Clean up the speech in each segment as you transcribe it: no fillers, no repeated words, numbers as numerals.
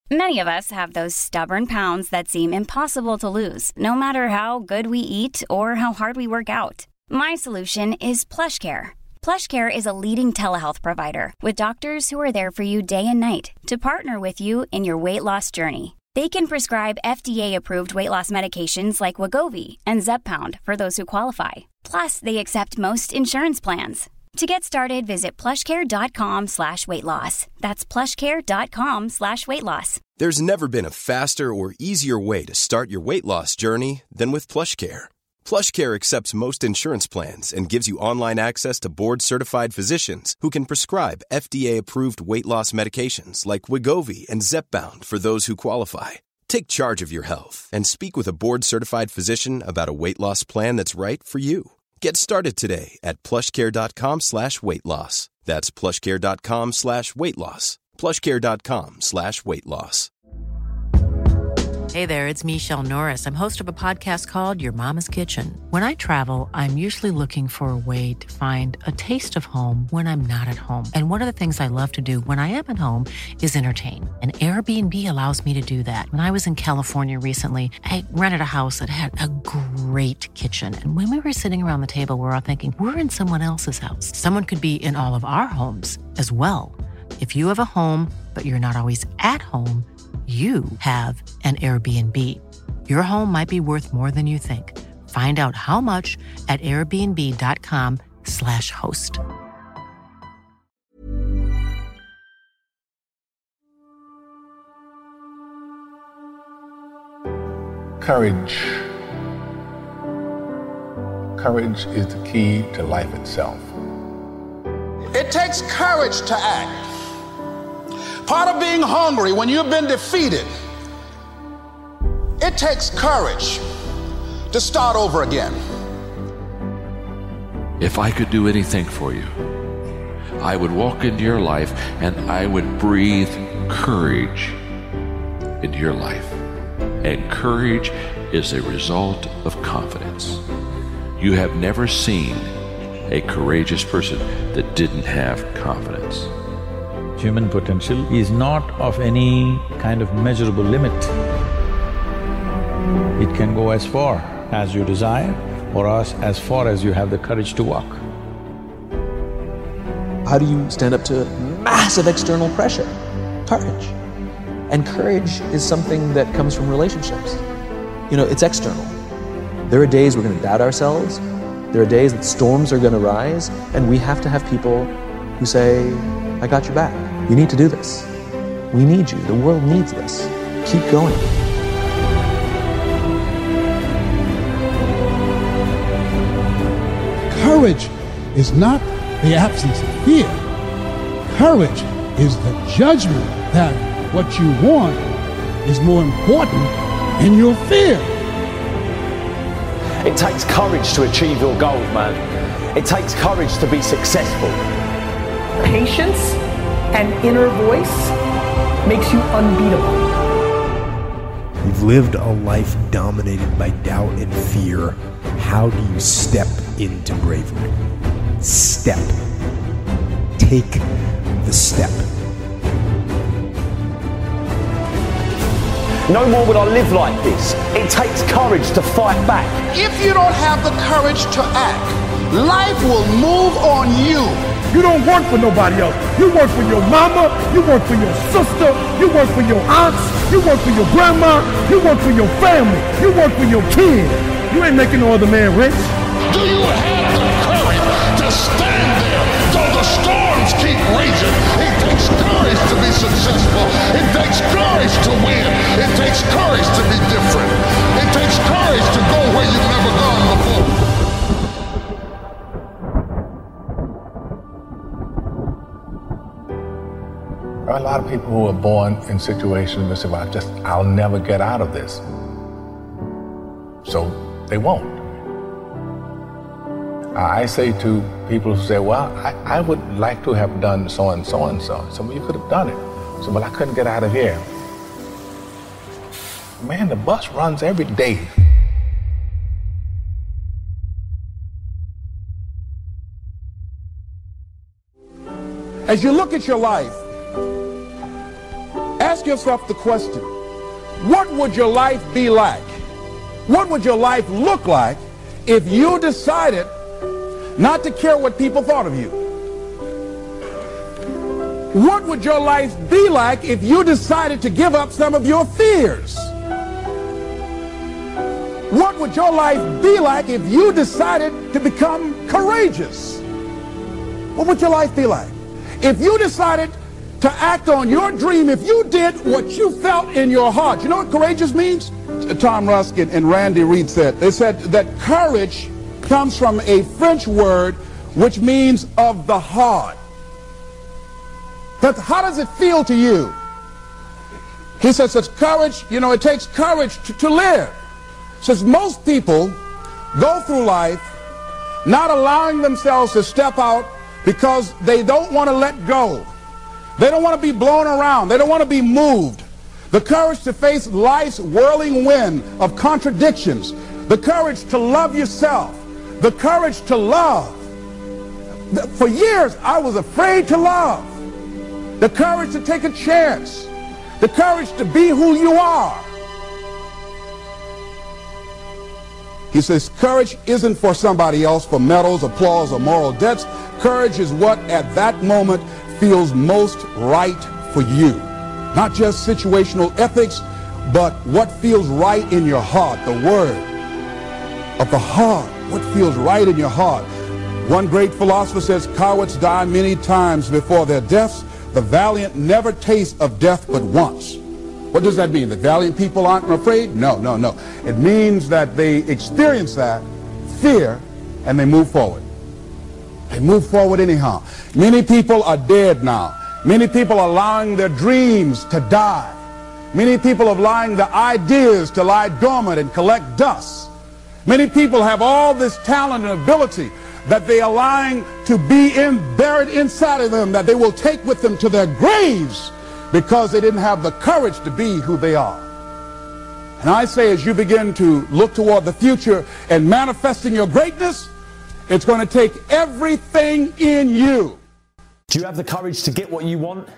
Many of us have those stubborn pounds that seem impossible to lose, no matter how good we eat or how hard we work out. My solution is PlushCare. PlushCare is a leading telehealth provider with doctors who are there for you day and night to partner with you in your weight loss journey. They can prescribe FDA-approved weight loss medications like Wegovy and Zepbound for those who qualify. Plus, they accept most insurance plans. To get started, visit plushcare.com/weightloss. That's plushcare.com/weightloss. There's never been a faster or easier way to start your weight loss journey than with PlushCare. PlushCare accepts most insurance plans and gives you online access to board-certified physicians who can prescribe FDA-approved weight loss medications like Wegovy and Zepbound for those who qualify. Take charge of your health and speak with a board-certified physician about a weight loss plan that's right for you. Get started today at plushcare.com/weightloss. That's plushcare.com/weightloss. plushcare.com/weightloss. Hey there, it's Michelle Norris. I'm host of a podcast called Your Mama's Kitchen. When I travel, I'm usually looking for a way to find a taste of home when I'm not at home. And one of the things I love to do when I am at home is entertain. And Airbnb allows me to do that. When I was in California recently, I rented a house that had a great kitchen. And when we were sitting around the table, we were all thinking, we're in someone else's house. Someone could be in all of our homes as well. If you have a home, but you're not always at home, you have an Airbnb. Your home might be worth more than you think. Find out how much at airbnb.com/host. Courage. Courage is the key to life itself. It takes courage to act. Part of being hungry when you've been defeated, it takes courage to start over again. If I could do anything for you, I would walk into your life and I would breathe courage into your life. And courage is a result of confidence. You have never seen a courageous person that didn't have confidence. Human potential is not of any kind of measurable limit. It can go as far as you desire or as far as you have the courage to walk. How do you stand up to massive external pressure? Courage. And courage is something that comes from relationships. It's external. There are days we're going to doubt ourselves. There are days that storms are going to rise, and we have to have people who say, I got your back. You need to do this. We need you. The world needs this. Keep going. Courage is not the absence of fear. Courage is the judgment that what you want is more important than your fear. It takes courage to achieve your goals, man. It takes courage to be successful. Patience and inner voice makes you unbeatable. You've lived a life dominated by doubt and fear. How do you step into bravery? Step. Take the step. No more will I live like this. It takes courage to fight back. If you don't have the courage to act, life will move on you. You don't work for nobody else. You work for your mama, you work for your sister, you work for your aunts, you work for your grandma, you work for your family, you work for your kids. You ain't making no other man rich. Do you have the courage to stand there though the storms keep raging? It takes courage to be successful. It takes courage to win. It takes courage to be different. It takes courage to go where you've never gone before. There are a lot of people who are born in situations that say, well, I'll never get out of this. So they won't. I say to people who say, well, I would like to have done so and so and so. So, well, you could have done it. So, well, I couldn't get out of here. Man, the bus runs every day. As you look at your life, ask yourself the question, what would your life be like? What would your life look like if you decided not to care what people thought of you? What would your life be like if you decided to give up some of your fears? What would your life be like if you decided to become courageous? What would your life be like? If you decided to act on your dream, if you did what you felt in your heart. You know what courageous means? Tom Rusk and Randy Reed said. They said that courage comes from a French word which means of the heart. But how does it feel to you? He says it's courage, you know, it takes courage to live. Says most people go through life not allowing themselves to step out because they don't want to let go. They don't want to be blown around. They don't want to be moved. The courage to face life's whirling wind of contradictions. The courage to love yourself. The courage to love. For years, I was afraid to love. The courage to take a chance. The courage to be who you are. He says courage isn't for somebody else, for medals, applause, or moral debts. Courage is what at that moment feels most right for you. Not just situational ethics, but what feels right in your heart, the word of the heart, what feels right in your heart. One great philosopher says, cowards die many times before their deaths. The valiant never taste of death but once. What does that mean? The valiant people aren't afraid? No, no, no. It means that they experience that fear and they move forward. They move forward anyhow. Many people are dead now. Many people are allowing their dreams to die. Many people are allowing their ideas to lie dormant and collect dust. Many people have all this talent and ability that they are allowing to be buried inside of them, that they will take with them to their graves because they didn't have the courage to be who they are. And I say, as you begin to look toward the future and manifesting your greatness, it's going to take everything in you. Do you have the courage to get what you want?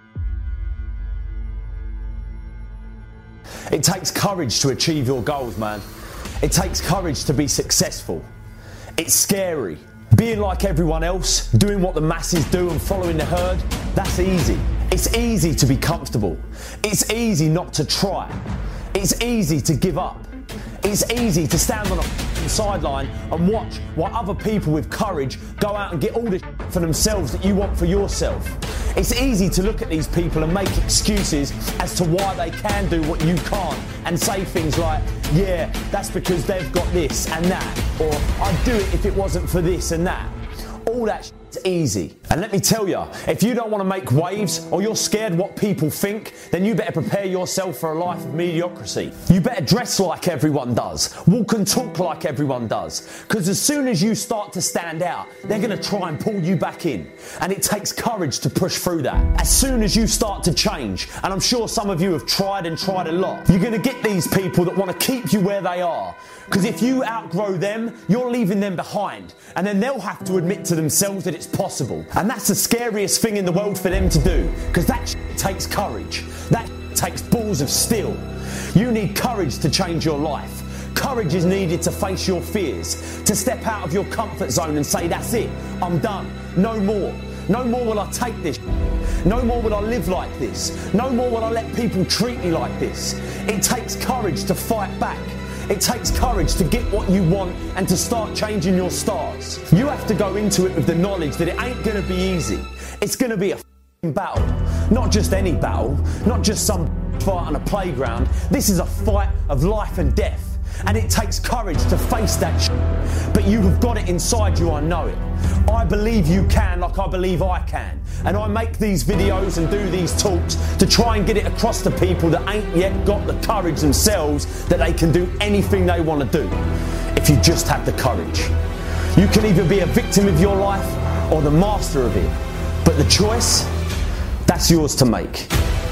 It takes courage to achieve your goals, man. It takes courage to be successful. It's scary. Being like everyone else, doing what the masses do and following the herd, that's easy. It's easy to be comfortable. It's easy not to try. It's easy to give up. It's easy to stand on a sideline and watch while other people with courage go out and get all the for themselves that you want for yourself. It's easy to look at these people and make excuses as to why they can do what you can't and say things like, yeah, that's because they've got this and that, or I'd do it if it wasn't for this and that. All that is easy. And let me tell you, if you don't want to make waves or you're scared what people think, then you better prepare yourself for a life of mediocrity. You better dress like everyone does, walk and talk like everyone does, because as soon as you start to stand out, they're going to try and pull you back in. And it takes courage to push through that. As soon as you start to change, and I'm sure some of you have tried and tried a lot, you're going to get these people that want to keep you where they are. Because if you outgrow them, you're leaving them behind. And then they'll have to admit to themselves that it's possible. And that's the scariest thing in the world for them to do. Because that takes courage. That takes balls of steel. You need courage to change your life. Courage is needed to face your fears. To step out of your comfort zone and say, that's it, I'm done. No more. No more will I take this. No more will I live like this. No more will I let people treat me like this. It takes courage to fight back. It takes courage to get what you want and to start changing your stars. You have to go into it with the knowledge that it ain't going to be easy. It's going to be a battle. Not just any battle. Not just some fight on a playground. This is a fight of life and death. And it takes courage to face that shit. But you have got it inside you, I know it. I believe you can like I believe I can. And I make these videos and do these talks to try and get it across to people that ain't yet got the courage themselves that they can do anything they want to do. If you just have the courage. You can either be a victim of your life or the master of it. But the choice, that's yours to make.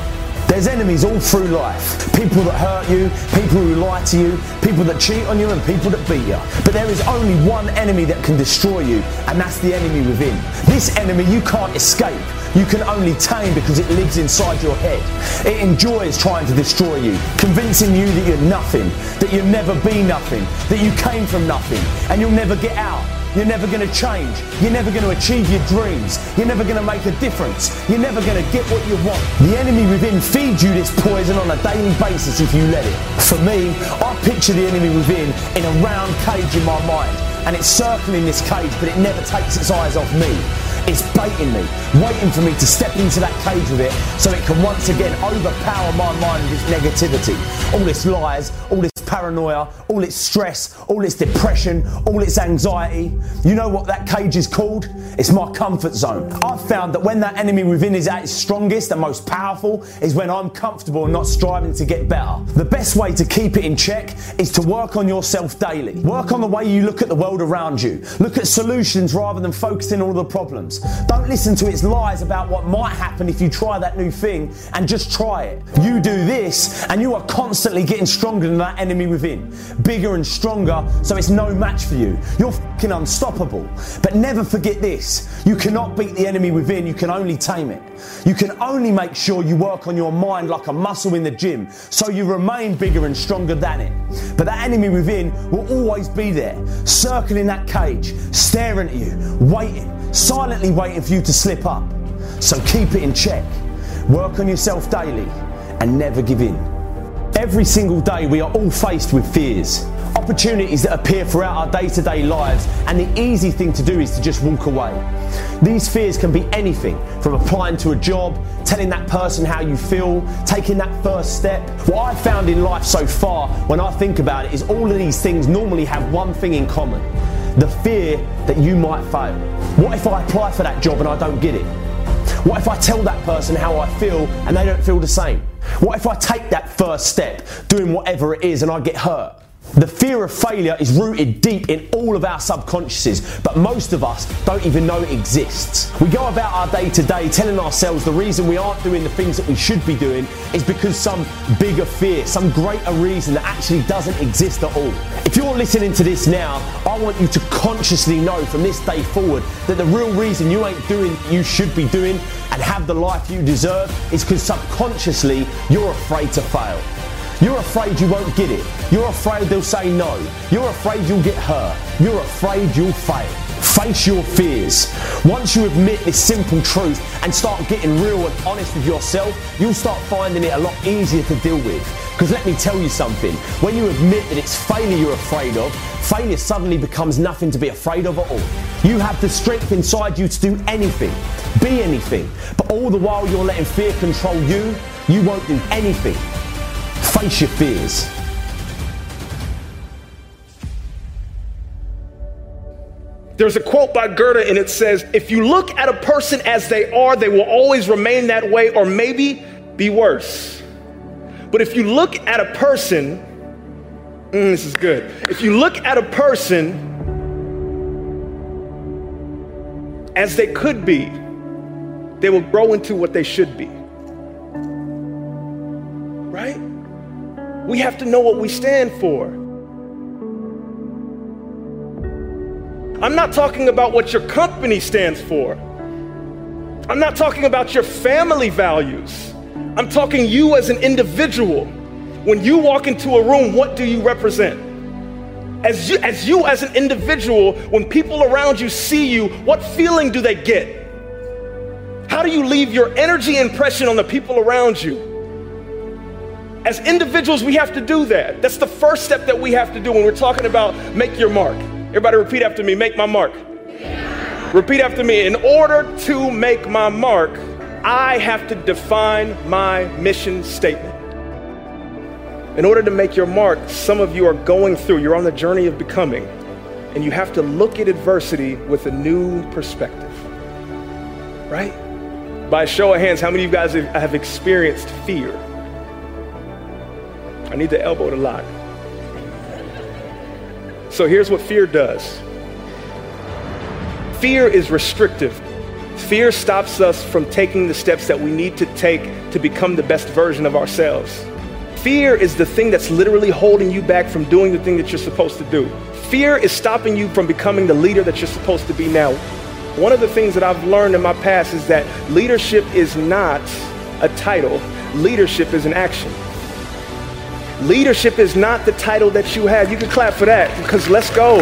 There's enemies all through life. People that hurt you, people who lie to you, people that cheat on you, and people that beat you. But there is only one enemy that can destroy you, and that's the enemy within. This enemy you can't escape. You can only tame because it lives inside your head. It enjoys trying to destroy you, convincing you that you're nothing, that you'll never be nothing, that you came from nothing, and you'll never get out. You're never going to change. You're never going to achieve your dreams. You're never going to make a difference. You're never going to get what you want. The enemy within feeds you this poison on a daily basis if you let it. For me, I picture the enemy within in a round cage in my mind, and it's circling this cage, but it never takes its eyes off me. It's baiting me, waiting for me to step into that cage with it so it can once again overpower my mind with its negativity. All its lies, all its paranoia, all its stress, all its depression, all its anxiety. You know what that cage is called? It's my comfort zone. I've found that when that enemy within is at its strongest and most powerful is when I'm comfortable and not striving to get better. The best way to keep it in check is to work on yourself daily. Work on the way you look at the world around you. Look at solutions rather than focusing on all the problems. Don't listen to its lies about what might happen if you try that new thing, and just try it. You do this and you are constantly getting stronger than that enemy within. Bigger and stronger, so it's no match for you. You're fucking unstoppable. But never forget this. You cannot beat the enemy within, you can only tame it. You can only make sure you work on your mind like a muscle in the gym, so you remain bigger and stronger than it. But that enemy within will always be there, circling that cage, staring at you, waiting, silently waiting for you to slip up. So keep it in check. Work on yourself daily and never give in. Every single day we are all faced with fears, opportunities that appear throughout our day-to-day lives, and the easy thing to do is to just walk away. These fears can be anything from applying to a job, telling that person how you feel, taking that first step. What I've found in life so far, when I think about it, is all of these things normally have one thing in common: the fear that you might fail. What if I apply for that job and I don't get it? What if I tell that person how I feel and they don't feel the same? What if I take that first step, doing whatever it is, and I get hurt? The fear of failure is rooted deep in all of our subconsciouses, but most of us don't even know it exists. We go about our day to day telling ourselves the reason we aren't doing the things that we should be doing is because some bigger fear, some greater reason that actually doesn't exist at all. If you're listening to this now, I want you to consciously know from this day forward that the real reason you ain't doing what you should be doing and have the life you deserve is because subconsciously you're afraid to fail. You're afraid you won't get it. You're afraid they'll say no. You're afraid you'll get hurt. You're afraid you'll fail. Face your fears. Once you admit this simple truth and start getting real and honest with yourself, you'll start finding it a lot easier to deal with. Because let me tell you something, when you admit that it's failure you're afraid of, failure suddenly becomes nothing to be afraid of at all. You have the strength inside you to do anything, be anything, but all the while you're letting fear control you, you won't do anything. Face your fears. There's a quote by Goethe, and it says, if you look at a person as they are, they will always remain that way, or maybe be worse. But if you look at a person, this is good. If you look at a person as they could be, they will grow into what they should be. Right? We have to know what we stand for. I'm not talking about what your company stands for. I'm not talking about your family values. I'm talking you as an individual. When you walk into a room, what do you represent? As you as an individual, when people around you see you, what feeling do they get? How do you leave your energy impression on the people around you? As individuals, we have to do that. That's the first step that we have to do when we're talking about make your mark. Everybody repeat after me, make my mark. Repeat after me. In order to make my mark, I have to define my mission statement. In order to make your mark, some of you are going through, you're on the journey of becoming, and you have to look at adversity with a new perspective, right? By a show of hands, how many of you guys have experienced fear? I need the elbow to lock. So here's what fear does. Fear is restrictive. Fear stops us from taking the steps that we need to take to become the best version of ourselves. Fear is the thing that's literally holding you back from doing the thing that you're supposed to do. Fear is stopping you from becoming the leader that you're supposed to be now. One of the things that I've learned in my past is that leadership is not a title. Leadership is an action. Leadership is not the title that you have. You can clap for that, because let's go.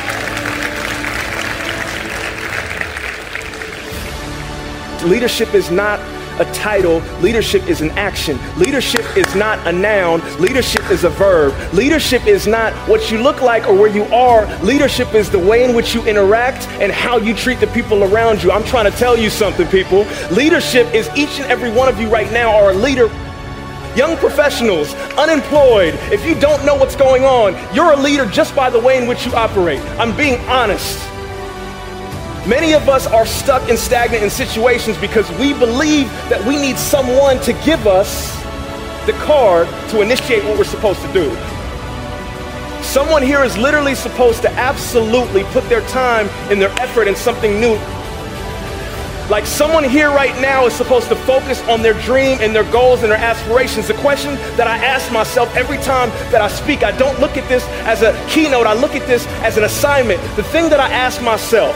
Leadership is not a title. Leadership is an action. Leadership is not a noun. Leadership is a verb. Leadership is not what you look like or where you are. Leadership is the way in which you interact and how you treat the people around you. I'm trying to tell you something, people. Leadership is each and every one of you right now are a leader. Young professionals, unemployed, if you don't know what's going on, you're a leader just by the way in which you operate. I'm being honest. Many of us are stuck and stagnant in situations because we believe that we need someone to give us the card to initiate what we're supposed to do. Someone here is literally supposed to absolutely put their time and their effort in something new. Like someone here right now is supposed to focus on their dream and their goals and their aspirations. The question that I ask myself every time that I speak, I don't look at this as a keynote, I look at this as an assignment. The thing that I ask myself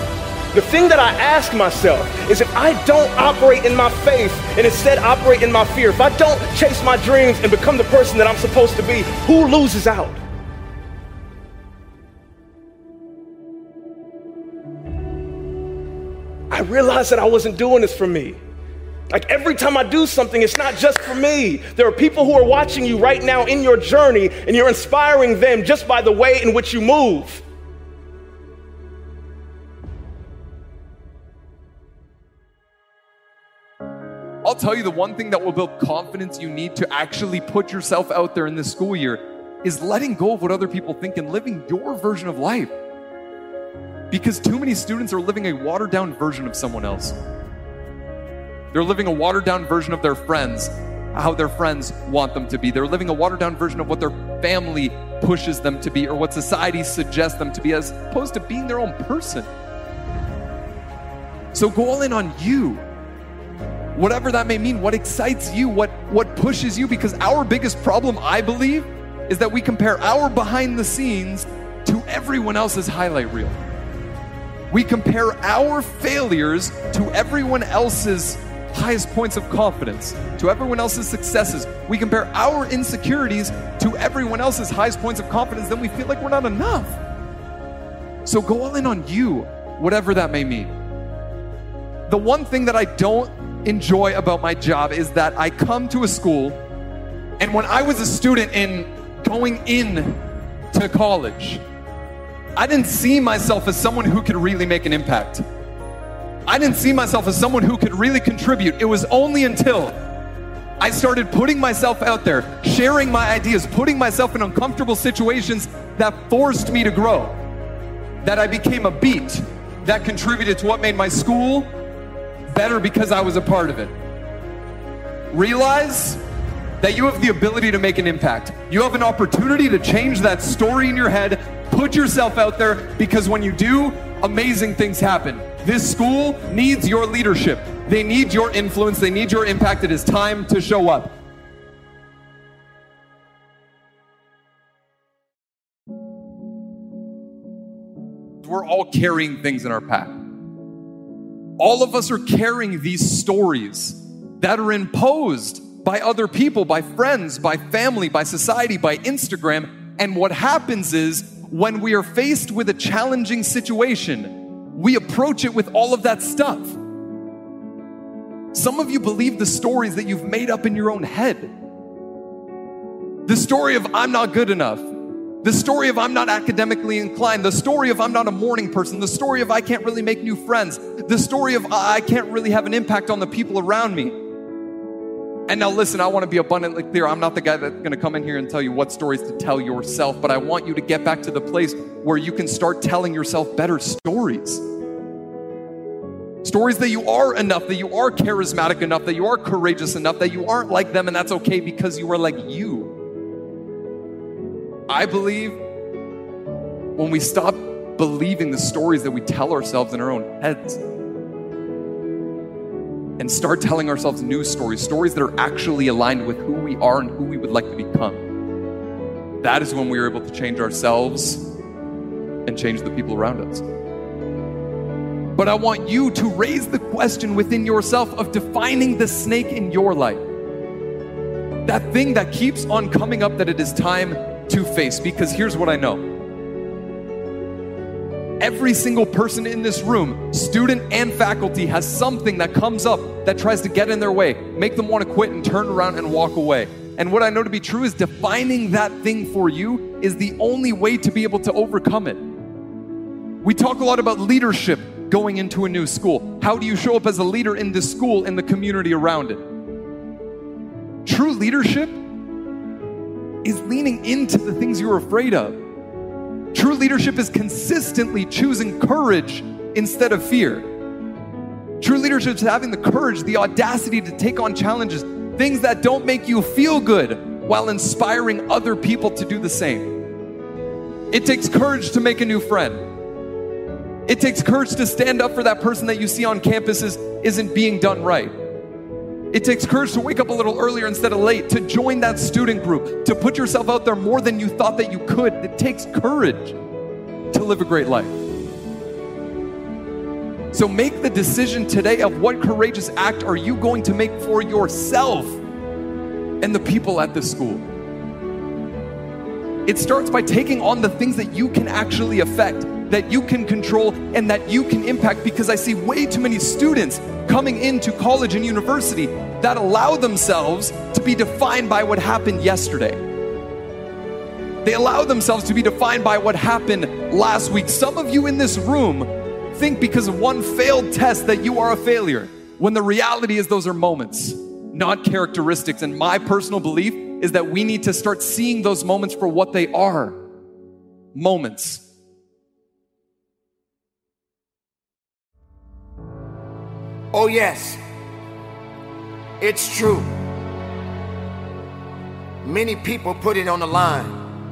is if I don't operate in my faith and instead operate in my fear, if I don't chase my dreams and become the person that I'm supposed to be, who loses out? I realized that I wasn't doing this for me. Like every time I do something, it's not just for me. There are people who are watching you right now in your journey, and you're inspiring them just by the way in which you move. I'll tell you, the one thing that will build confidence you need to actually put yourself out there in this school year is letting go of what other people think and living your version of life. Because too many students are living a watered down version of someone else. They're living a watered down version of their friends, how their friends want them to be. They're living a watered down version of what their family pushes them to be or what society suggests them to be, as opposed to being their own person. So go all in on you. Whatever that may mean, what excites you, what pushes you, because our biggest problem, I believe, is that we compare our behind the scenes to everyone else's highlight reel. We compare our failures to everyone else's highest points of confidence, to everyone else's successes. We compare our insecurities to everyone else's highest points of confidence, then we feel like we're not enough. So go all in on you, whatever that may mean. The one thing that I don't enjoy about my job is that I come to a school, and when I was a student in going in to college, I didn't see myself as someone who could really make an impact. I didn't see myself as someone who could really contribute. It was only until I started putting myself out there, sharing my ideas, putting myself in uncomfortable situations that forced me to grow, that I became a beat that contributed to what made my school better because I was a part of it. Realize that you have the ability to make an impact. You have an opportunity to change that story in your head. Put yourself out there, because when you do, amazing things happen. This school needs your leadership. They need your influence. They need your impact. It is time to show up. We're all carrying things in our pack. All of us are carrying these stories that are imposed by other people, by friends, by family, by society, by Instagram. And what happens is, when we are faced with a challenging situation, we approach it with all of that stuff. Some of you believe the stories that you've made up in your own head. The story of I'm not good enough. The story of I'm not academically inclined. The story of I'm not a morning person. The story of I can't really make new friends. The story of I can't really have an impact on the people around me. And now listen, I want to be abundantly clear. I'm not the guy that's going to come in here and tell you what stories to tell yourself, but I want you to get back to the place where you can start telling yourself better stories. Stories that you are enough, that you are charismatic enough, that you are courageous enough, that you aren't like them, and that's okay because you are like you. I believe when we stop believing the stories that we tell ourselves in our own heads, and start telling ourselves new stories that are actually aligned with who we are and who we would like to become, that is when we are able to change ourselves and change the people around us. But I want you to raise the question within yourself of defining the snake in your life. That thing that keeps on coming up that it is time to face. Because here's what I know. Every single person in this room, student and faculty, has something that comes up that tries to get in their way, make them want to quit and turn around and walk away. And what I know to be true is defining that thing for you is the only way to be able to overcome it. We talk a lot about leadership going into a new school. How do you show up as a leader in this school and the community around it? True leadership is leaning into the things you're afraid of. True leadership is consistently choosing courage instead of fear. True leadership is having the courage, the audacity to take on challenges, things that don't make you feel good, while inspiring other people to do the same. It takes courage to make a new friend. It takes courage to stand up for that person that you see on campuses isn't being done right. It takes courage to wake up a little earlier instead of late, to join that student group, to put yourself out there more than you thought that you could. It takes courage to live a great life. So make the decision today of what courageous act are you going to make for yourself and the people at this school. It starts by taking on the things that you can actually affect, that you can control, and that you can impact, because I see way too many students coming into college and university that allow themselves to be defined by what happened yesterday. They allow themselves to be defined by what happened last week. Some of you in this room think because of one failed test that you are a failure, when the reality is those are moments, not characteristics. And my personal belief is that we need to start seeing those moments for what they are, moments. Oh yes, it's true. Many people put it on the line.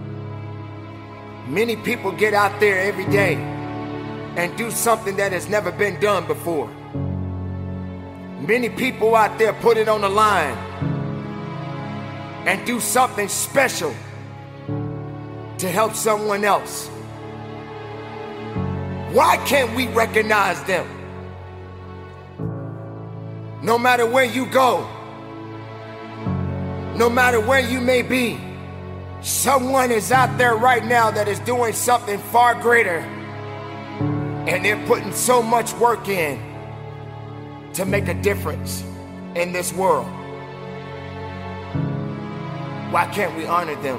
Many people get out there every day and do something that has never been done before. Many people out there put it on the line and do something special to help someone else. Why can't we recognize them? No matter where you go, no matter where you may be, someone is out there right now that is doing something far greater, and they're putting so much work in to make a difference in this world. Why can't we honor them?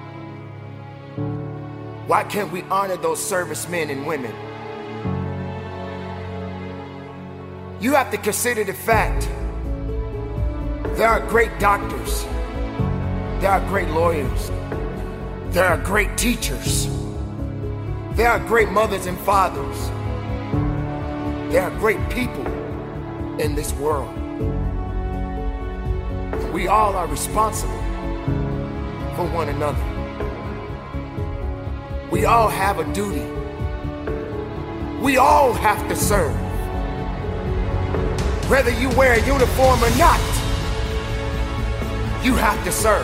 Why can't we honor those servicemen and women? You have to consider the fact there are great doctors, there are great lawyers, there are great teachers, there are great mothers and fathers, there are great people in this world. We all are responsible for one another. We all have a duty. We all have to serve. Whether you wear a uniform or not, you have to serve.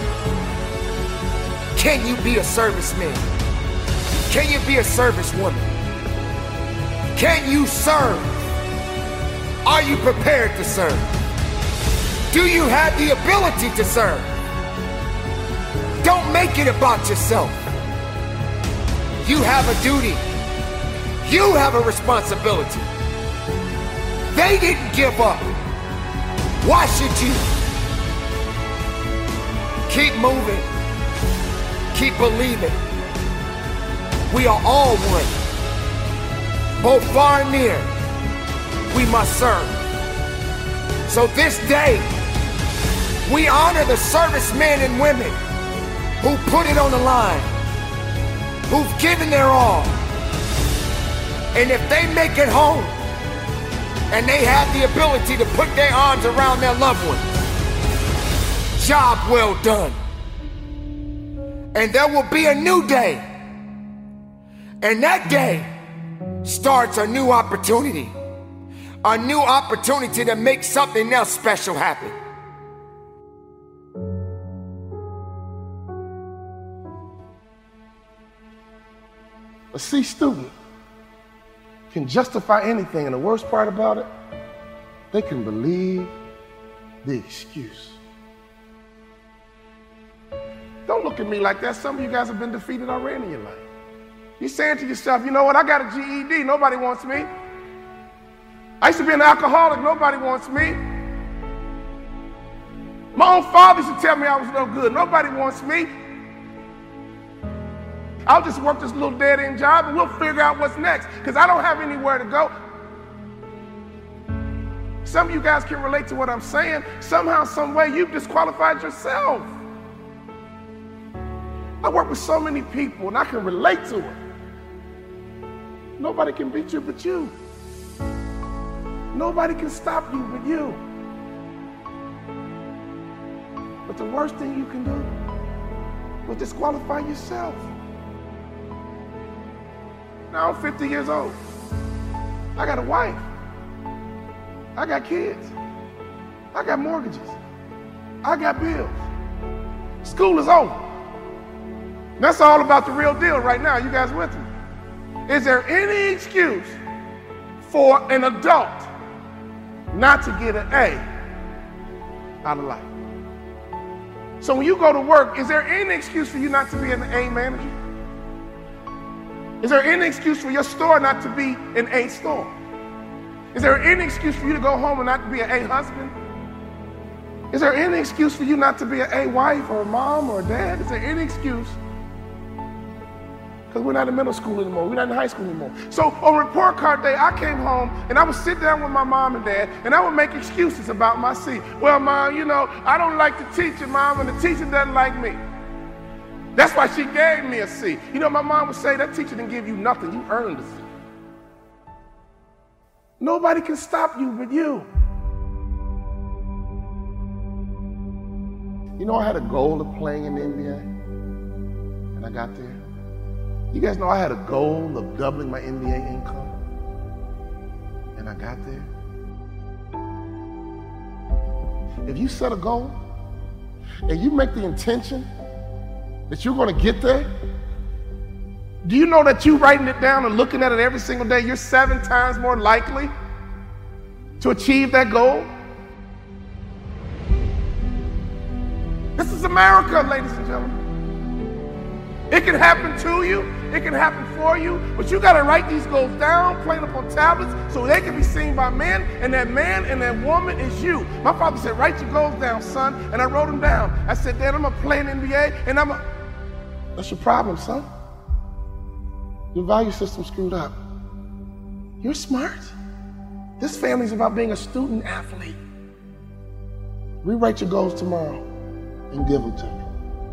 Can you be a serviceman? Can you be a servicewoman? Can you serve? Are you prepared to serve? Do you have the ability to serve? Don't make it about yourself. You have a duty. You have a responsibility. They didn't give up. Why should you? Keep moving. Keep believing. We are all one. Both far and near, we must serve. So this day, we honor the servicemen and women who put it on the line, who've given their all. And if they make it home, and they have the ability to put their arms around their loved one, job well done. And there will be a new day. And that day starts a new opportunity, a new opportunity to make something else special happen. A C student can justify anything, and the worst part about it, they can believe the excuse. Don't look at me like that. Some of you guys have been defeated already in your life. You're saying to yourself, you know what, I got a GED, nobody wants me. I used to be an alcoholic, nobody wants me. My own father used to tell me I was no good, nobody wants me. I'll just work this little dead-end job and we'll figure out what's next, because I don't have anywhere to go. Some of you guys can relate to what I'm saying. Somehow, some way, you've disqualified yourself. I work with so many people and I can relate to it. Nobody can beat you but you. Nobody can stop you but you. But the worst thing you can do is disqualify yourself. Now I'm 50 years old. I got a wife. I got kids. I got mortgages. I got bills. School is over. That's all about the real deal right now. You guys with me? Is there any excuse for an adult not to get an A out of life? So when you go to work, is there any excuse for you not to be an A manager? Is there any excuse for your store not to be an A store? Is there any excuse for you to go home and not to be an A husband? Is there any excuse for you not to be an A wife or a mom or a dad? Is there any excuse? Because we're not in middle school anymore. We're not in high school anymore. So on report card day, I came home and I would sit down with my mom and dad and I would make excuses about my C. Well, Mom, you know, I don't like the teacher, Mom, and the teacher doesn't like me. That's why she gave me a C. You know, my mom would say, that teacher didn't give you nothing. You earned a C. Nobody can stop you but you. You know, I had a goal of playing in the NBA, and I got there. You guys know I had a goal of doubling my NBA income, and I got there. If you set a goal, and you make the intention that you're going to get there, do you know that you writing it down and looking at it every single day, you're 7 times more likely to achieve that goal? This is America, ladies and gentlemen. It can happen to you, it can happen for you, but you got to write these goals down, plain up on tablets, so they can be seen by men, and that man and that woman is you. My father said, write your goals down, son, and I wrote them down. I said, Dad, I'm going to play in NBA, and That's your problem, son. Your value system's screwed up. You're smart. This family's about being a student athlete. Rewrite your goals tomorrow and give them to me.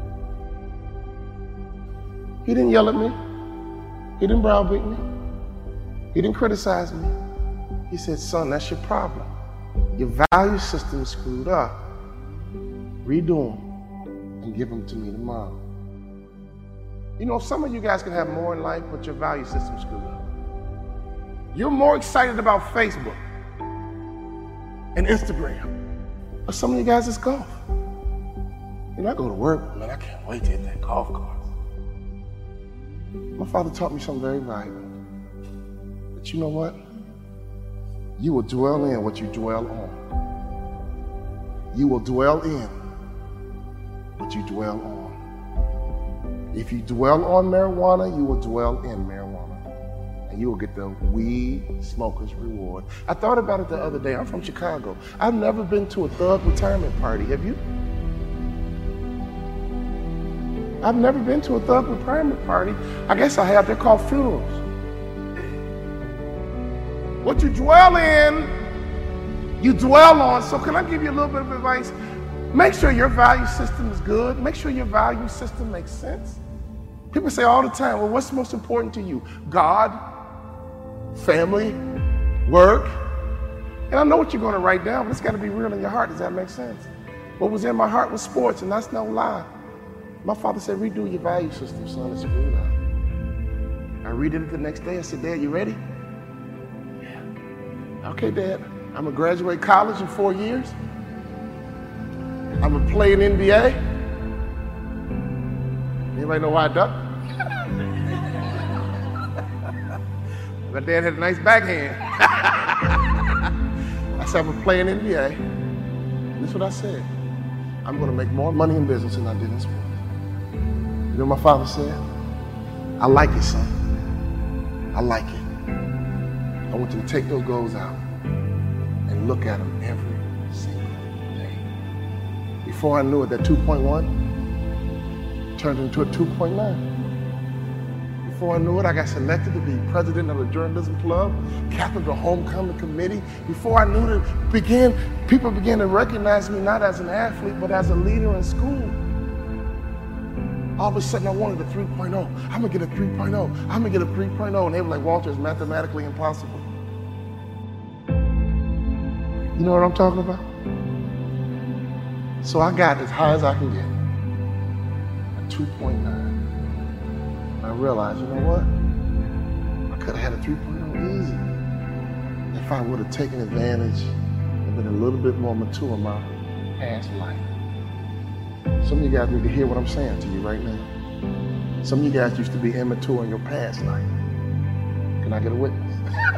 He didn't yell at me. He didn't browbeat me. He didn't criticize me. He said, son, that's your problem. Your value system is screwed up. Redo them and give them to me tomorrow. You know, some of you guys can have more in life, but your value system's screwed up. You're more excited about Facebook and Instagram. But some of you guys, it's golf. You know, I go to work, man, I can't wait to hit that golf course. My father taught me something very valuable. But you know what? You will dwell in what you dwell on. You will dwell in what you dwell on. If you dwell on marijuana, you will dwell in marijuana. And you will get the weed smoker's reward. I thought about it the other day. I'm from Chicago. I've never been to a thug retirement party. Have you? I've never been to a thug retirement party. I guess I have. They're called funerals. What you dwell in, you dwell on. So can I give you a little bit of advice? Make sure your value system is good. Make sure your value system makes sense. People say all the time, well, what's most important to you? God, family, work. And I know what you're going to write down, but it's got to be real in your heart. Does that make sense? What was in my heart was sports, and that's no lie. My father said, redo your value system, son. It's screwed up. I redid it the next day. I said, Dad, you ready? Yeah. Okay, Dad, I'm gonna graduate college in 4 years. I'm gonna play in NBA. Anybody know why I ducked? My dad had a nice backhand. I said, I'm gonna play in NBA. And this is what I said. I'm gonna make more money in business than I did in sports. You know what my father said? I like it, son. I like it. I want you to take those goals out and look at them every single day. Before I knew it, that 2.1 turned into a 2.9. Before I knew it, I got selected to be president of the journalism club, captain of the homecoming committee. Before I knew it, people began to recognize me not as an athlete, but as a leader in school. All of a sudden, I wanted a 3.0. I'm gonna get a 3.0. I'm gonna get a 3.0. And they were like, Walter, it's mathematically impossible. You know what I'm talking about? So I got as high as I can get, a 2.9. I realized, you know what? I could have had a 3.0 easy if I would have taken advantage and been a little bit more mature in my past life. Some of you guys need to hear what I'm saying to you right now. Some of you guys used to be immature in your past life. Can I get a witness?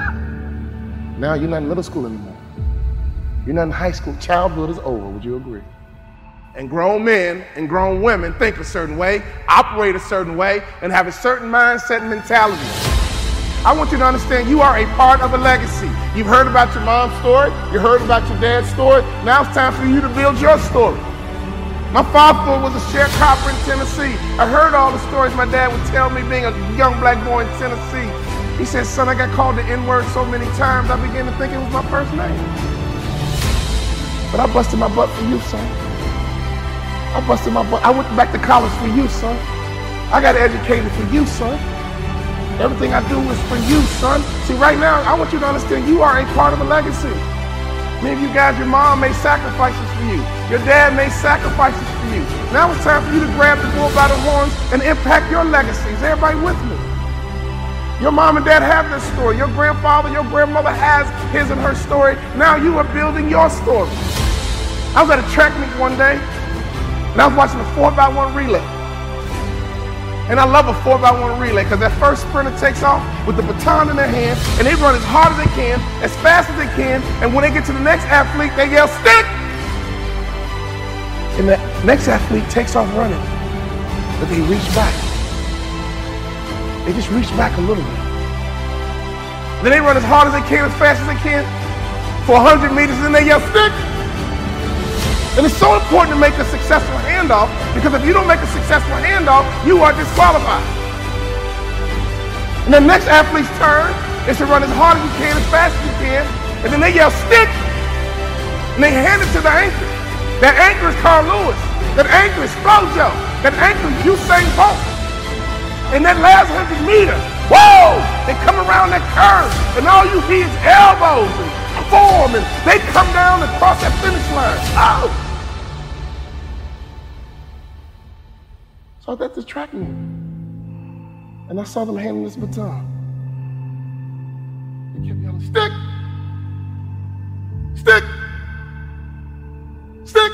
Now you're not in middle school anymore. You're not in high school. Childhood is over. Would you agree? And grown men and grown women think a certain way, operate a certain way, and have a certain mindset and mentality. I want you to understand you are a part of a legacy. You've heard about your mom's story. You heard about your dad's story. Now it's time for you to build your story. My father was a sharecropper in Tennessee. I heard all the stories my dad would tell me being a young black boy in Tennessee. He said, son, I got called the N-word so many times, I began to think it was my first name. But I busted my butt for you, son. I busted my butt. I went back to college for you, son. I got educated for you, son. Everything I do is for you, son. See, right now, I want you to understand you are a part of a legacy. Many of you guys, your mom made sacrifices for you. Your dad made sacrifices for you. Now it's time for you to grab the bull by the horns and impact your legacies. Everybody with me? Your mom and dad have this story. Your grandfather, your grandmother has his and her story. Now you are building your story. I was at a track meet one day, and I was watching a 4x1 relay. And I love a 4x1 relay because that first sprinter takes off with the baton in their hand, and they run as hard as they can, as fast as they can, and when they get to the next athlete, they yell, stick! And the next athlete takes off running, but they reach back. They just reach back a little bit. Then they run as hard as they can, as fast as they can, for 100 meters, and then they yell, stick! And it's so important to make a successful handoff, because if you don't make a successful handoff, you are disqualified. And the next athlete's turn is to run as hard as you can, as fast as you can, and then they yell, stick! And they hand it to the anchor. That anchor is Carl Lewis. That anchor is Flojo. That anchor is Usain Bolt. And that last 100 meters, whoa! They come around that curve, and all you see is elbows and form, and they come down and cross that finish line. Oh! So I was at this track meet, and I saw them handing this baton. They kept yelling, stick! Stick! Stick!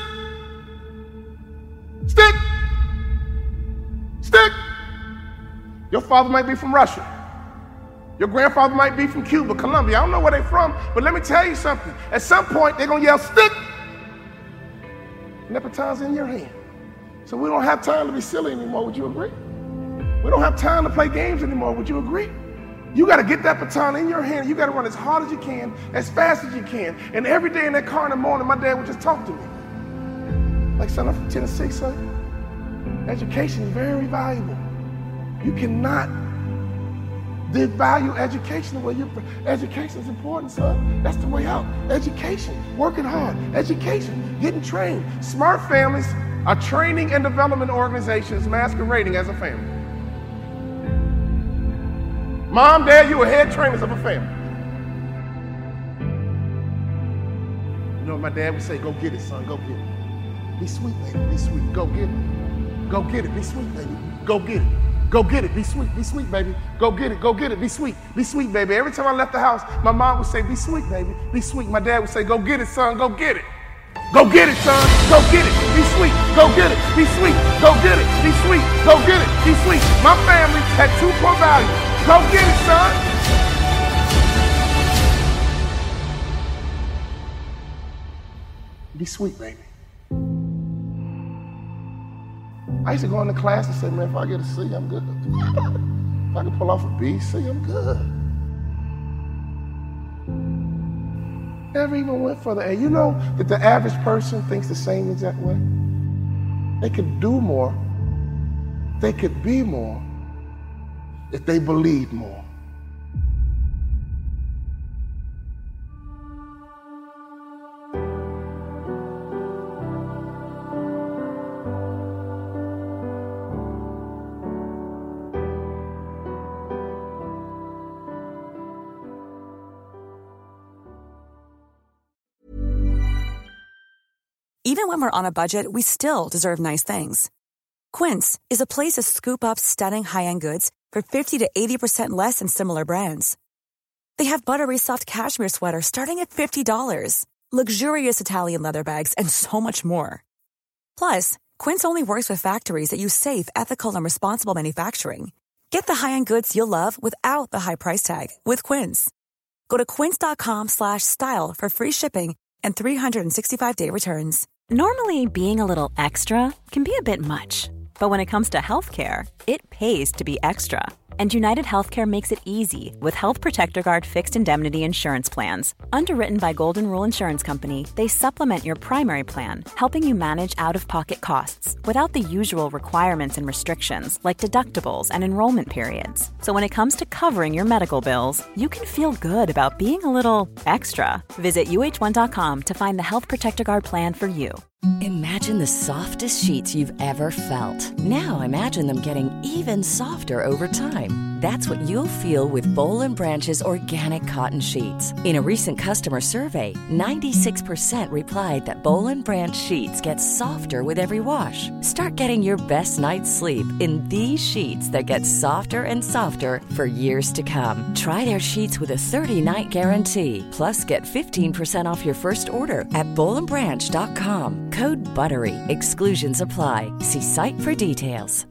Stick! Stick! Your father might be from Russia. Your grandfather might be from Cuba, Colombia. I don't know where they're from, but let me tell you something. At some point, they're going to yell, stick! And that baton's in your hand. So we don't have time to be silly anymore. Would you agree? We don't have time to play games anymore. Would you agree? You got to get that baton in your hand. You got to run as hard as you can, as fast as you can. And every day in that car in the morning, my dad would just talk to me. Like, son, I'm from Tennessee, son. Education is very valuable. You cannot devalue education the way education is important, son. That's the way out. Education, working hard, education, getting trained. Smart families are training and development organizations masquerading as a family. Mom, dad, you are head trainers of a family. You know what my dad would say? Go get it, son, go get it. Be sweet, lady, be sweet, go get it. Go get it, be sweet, lady, go get it. Go get it. Be sweet, baby. Go get it, be sweet, baby. Every time I left the house, my mom would say, be sweet, baby, be sweet. My dad would say, go get it, son, go get it. Go get it, son, go get it, be sweet, go get it, be sweet, go get it, be sweet, go get it, be sweet. My family had 2 core values. Go get it, son. Be sweet, baby. I used to go into class and say, man, if I get a C, I'm good. If I can pull off a B, C, I'm good. Never even went for the A. You know that the average person thinks the same exact way? They could do more. They could be more if they believed more. Even when we're on a budget, we still deserve nice things. Quince is a place to scoop up stunning high-end goods for 50 to 80% less than similar brands. They have buttery soft cashmere sweaters starting at $50, luxurious Italian leather bags, and so much more. Plus, Quince only works with factories that use safe, ethical, and responsible manufacturing. Get the high-end goods you'll love without the high price tag with Quince. Go to quince.com/style for free shipping and 365-day returns. Normally, being a little extra can be a bit much, but when it comes to healthcare, it pays to be extra. And United Healthcare makes it easy with Health Protector Guard fixed indemnity insurance plans. Underwritten by Golden Rule Insurance Company, they supplement your primary plan, helping you manage out-of-pocket costs without the usual requirements and restrictions like deductibles and enrollment periods. So when it comes to covering your medical bills, you can feel good about being a little extra. Visit uh1.com to find the Health Protector Guard plan for you. Imagine the softest sheets you've ever felt. Now imagine them getting even softer over time. That's what you'll feel with Boll & Branch's organic cotton sheets. In a recent customer survey, 96% replied that Boll & Branch sheets get softer with every wash. Start getting your best night's sleep in these sheets that get softer and softer for years to come. Try their sheets with a 30-night guarantee. Plus, get 15% off your first order at bollandbranch.com. Code BUTTERY. Exclusions apply. See site for details.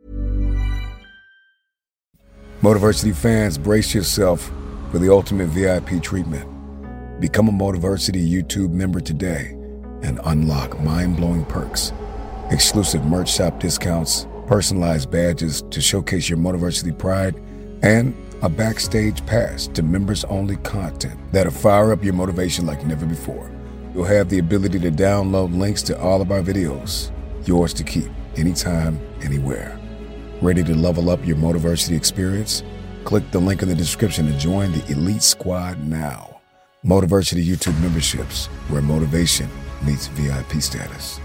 Motiversity fans, brace yourself for the ultimate VIP treatment. Become a Motiversity YouTube member today and unlock mind-blowing perks, exclusive merch shop discounts, personalized badges to showcase your Motiversity pride, and a backstage pass to members-only content that'll fire up your motivation like never before. You'll have the ability to download links to all of our videos, yours to keep, anytime, anywhere. Ready to level up your Motiversity experience? Click the link in the description to join the Elite Squad now. Motiversity YouTube memberships, where motivation meets VIP status.